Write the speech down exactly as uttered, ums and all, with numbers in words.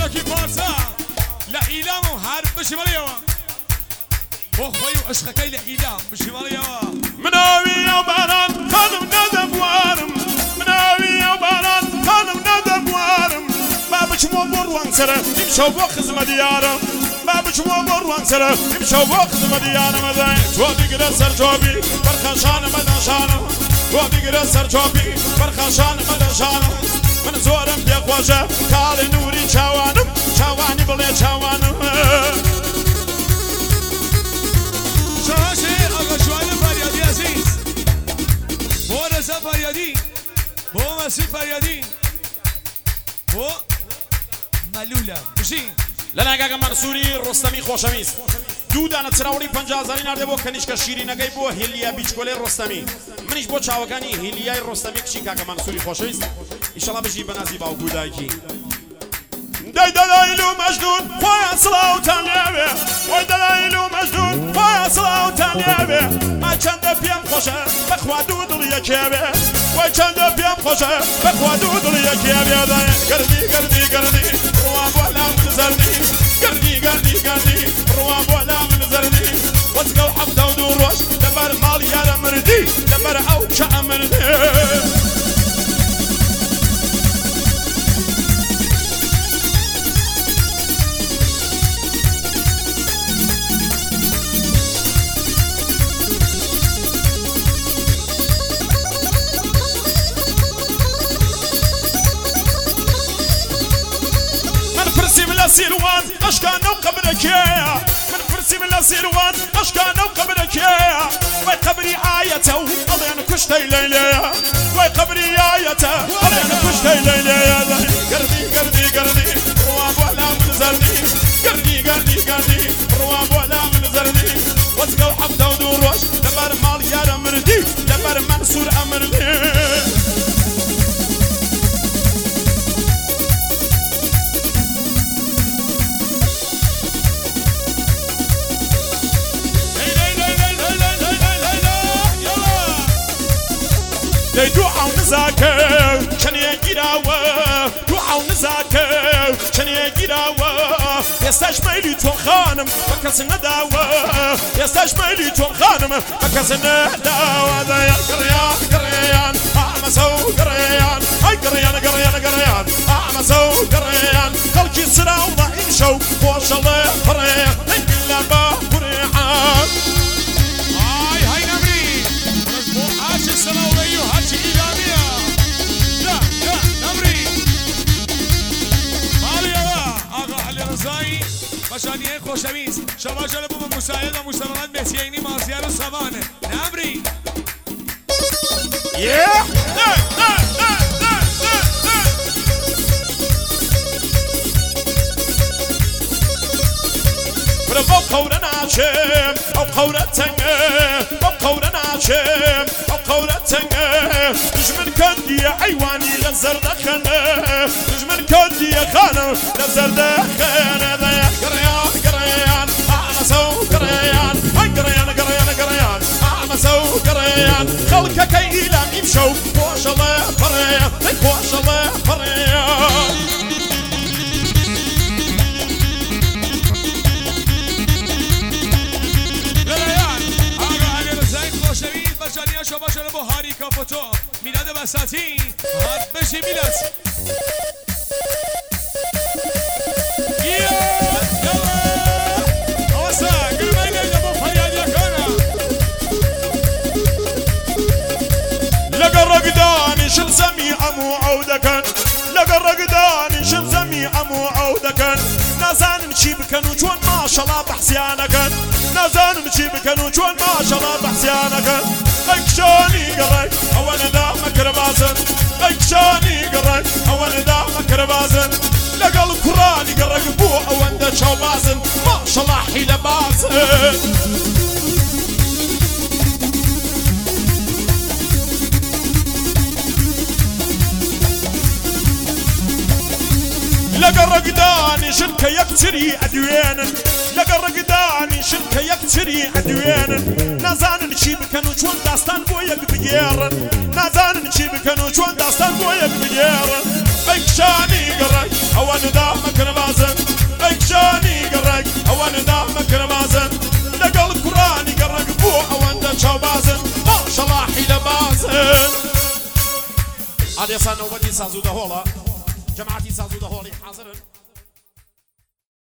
وەکی پارچە لە ئیلام و هەر بژمەڵیەوە بۆ خۆی و عشقەکەی لە ئیلام بژمەڵیەوە مناوی ئەو باران خانم نەدەبوارم مناوی ئەو باران خانم نەدەبوارم با بچمۆ بۆ ڕوانسەرە ئیمشەو بۆ خزمە دیارم با بچمۆ بۆ ڕوانسەرە ئیمشەو بۆ خزمە دیارم ئەدەی تۆ بیگرە سەر جۆبی بەرخەشانم بەدەشانم تۆ بیگرە سەر جۆبی بەرخەشانم بەدەشانم من زۆرم پێخۆشە کاڵی نووری چاوانم چاوانی بڵێ چاوانم شاشێ ئەگە شوانە فەریادی عەزیز بۆ رەزا فەریادی بۆ مەسی فەریادی بۆ مەلولە بژین لەلای کاکە مەنسووری ڕۆستەمی خۆشەویست دوو دانە چراوەڵی پەنجا هەزاری ناردێ بۆ کەنیشکە شیرینەکەی بۆ هێلیا بیچکۆلەی ڕۆستەمی منیش بۆ چاوەکانی هێلیای ڕۆستەمی کچی کاکە مەنسووری خۆشەویست ئیشەڵا بژی بەنازی باوکو و دایکی دەی دەلایل و مەجنون خۆیان سڵاوتان لێوێ وەی دەلایل و مەجنون خۆیان سڵاوتان لێوێ ئا چەندە پێم خۆشە بەخوا دوو دڵ یەکێوێ وەی چەندە پێم خۆشە بەخوا دوو دڵ یەکێوێ گەردی گەردی گەردی ڕوان بۆ لام زەردی گەردی گەردی گەردی ڕوان بۆ لام زەردی وەچگە و حەفتە و دوو ڕۆژ لەبەر ماڵ یارە مردی لەبەر ئەو چە ئەمردێ سیروان اشکانە و قبرەکەیە من پرسیم لە سیروان اشکانە و قبرەکەیە وای قبری ئایەتە و ئەڵێن کوشتەی لەیلەیە وای قبری ئایەتە ئەڵێن کوشتەی لەیلەیە گەردی گەردی گەردی ڕوان بۆ لام زەردی گەردی گەردی گەردی ڕوان بۆ لام زەردی وەچگە و حەفتە و دوو ڕۆژ لەبەر ماڵ یارە مردی لەبەر مەنسوور ئەمردی دەی دوعاو نزاکە چەنێ گیراوە دوعاو نزاکە چەنێ گیراوە ئێستاش مەیلی تۆ خانم بە کەس نەداوە ئێستاش مەیلی تۆ خانم بە کەس نەداوە دەیان گڕیان گڕیان ئامەسە و گڕیان ئەی گڕیان گڕیان گڕیان ئامەسە و گڕیان خەڵکی سراو بە ئیمشەو خۆشەڵێ فڕێ نەیگیلان بە قورێعان ئای هەی نەمری ڕز بۆ ئاچی سەڵاوەی و هەرچی ئیلامیە یا یا نەمری ماڵیەوە ئاغا عەلی ڕزایی بەشانیەی خۆشەویست شەباژە لە بوو بە موسایە لە موسەڵات بێسیەینی مازیار و سەبانە نەمری Yeah! بەو قەورە ناچێم ئەو قەورە تەنگە بەو قەورە ناچێم ئەو قەورە تەنگە دژمن کەندیە ئەیوانی لە زەردەخەنە دژمن کەندیە خانم لە زەردەخەنە گڕیان گڕیان ئامەسە و گڕیان ئەی گڕیان گڕیان گڕیان ئامەسە و گڕیان خەڵکەکەی ئیلام ئیمشەو خۆشەڵێ فڕێ ئەی خۆشەڵێ فڕێ شباشە لە بۆ هاری کاپۆتۆ میلادە بەساتی هات بەشی میلاد ئەوەسا گرمەی لێدە بۆ فەریادیەکانە لەگە ڕەگدانی شل زەمی ئەموو ئەو دەکەن لەگە ڕەگدانی شل زەمی ئەموو ئەو دەکەن نازانن چی بکەن و چۆن ماشەڵا بەحسیانەکەن نازانن چی بکەن و چۆن ماشەڵا بەحسیانەکەن ئەی کشانی گەڕێک ئەوە نەدا مەکرەبازن ئەی کشانی گەڕێک ئەوە نەدا مەکرەبازن لەگەڵ کوڕانی گەڕێک بۆ ئەوەندە چاوبازن ماشەڵا حیلە بازن لەگە ڕەگدانی شن کە یەکتری ئەدوێنن لەگە ڕەگدانی شن کە یەکتری ئەدوێنن نازانن چی بکەن و چۆن داستان بۆ یەک بگێڕن نازانن چی بکەن و چۆن داستان بۆ یەک بگێڕن ئەی کشانی گەڕێک ئەوە ندامەکە بازن ئەیجانی گەڕێک ئەوە ندامەکە بازن لەگەڵ کوڕانی گەڕێک بۆ ئەوەندە چاوبازن ماشەڵڵا حیلە بازن. ئادێسان نەوبەتی ساز و دەهۆڵە جەماعەتی ساز و دەهۆڵی حازرن.